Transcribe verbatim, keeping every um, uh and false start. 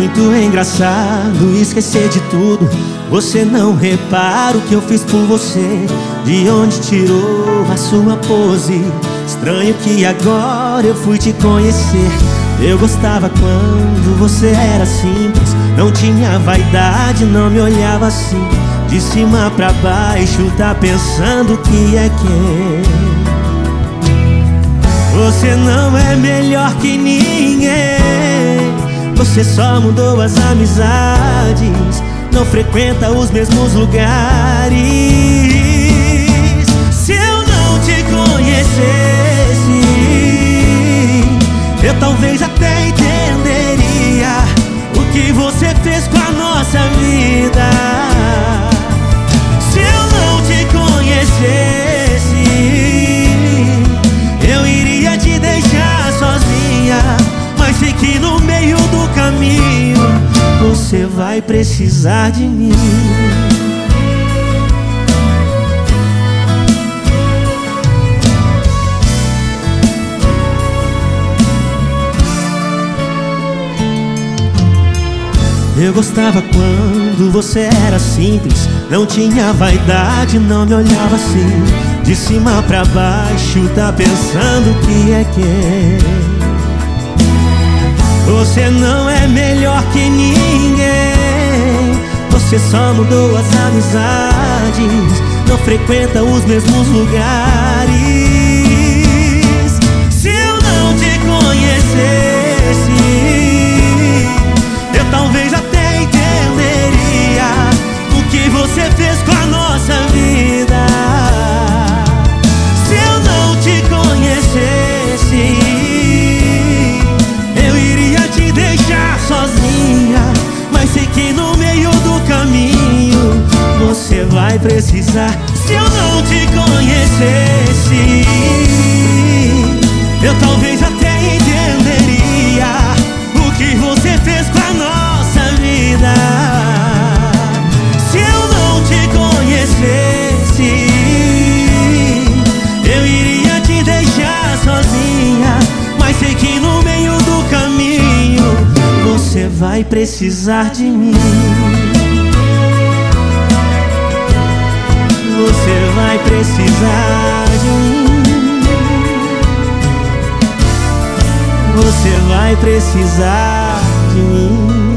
muito engraçado esquecer de tudo. Você não repara o que eu fiz por você. De onde tirou a sua pose? Estranho que agora eu fui te conhecer. Eu gostava quando você era simples, não tinha vaidade, não me olhava assim. De cima pra baixo tá pensando que é quem? Você não é melhor que ninguém. Você só mudou as amizades, não frequenta os mesmos lugares. Se eu não te conhecesse, eu talvez até entenderia o que você fez com a nossa vida. Se eu não te conhecesse, eu iria te deixar sozinha, mas sei que no meio do caminho você vai precisar de mim. Eu gostava quando você era simples, não tinha vaidade, não me olhava assim. De cima pra baixo tá pensando que é quem? Você não é melhor que ninguém. Você só mudou as amizades, não frequenta os mesmos lugares. Se eu não te conhecesse, eu talvez até entenderia o que você fez com a nossa vida. Se eu não te conhecesse, eu iria te deixar sozinha, mas sei que no meio do caminho você vai precisar. Se eu não te conhecesse, eu talvez até entenderia o que você fez com a nossa vida. Se eu não te conhecesse, eu iria te deixar sozinha, mas sei que no meio do caminho você vai precisar de mim. Você vai precisar de mim. Você vai precisar de mim.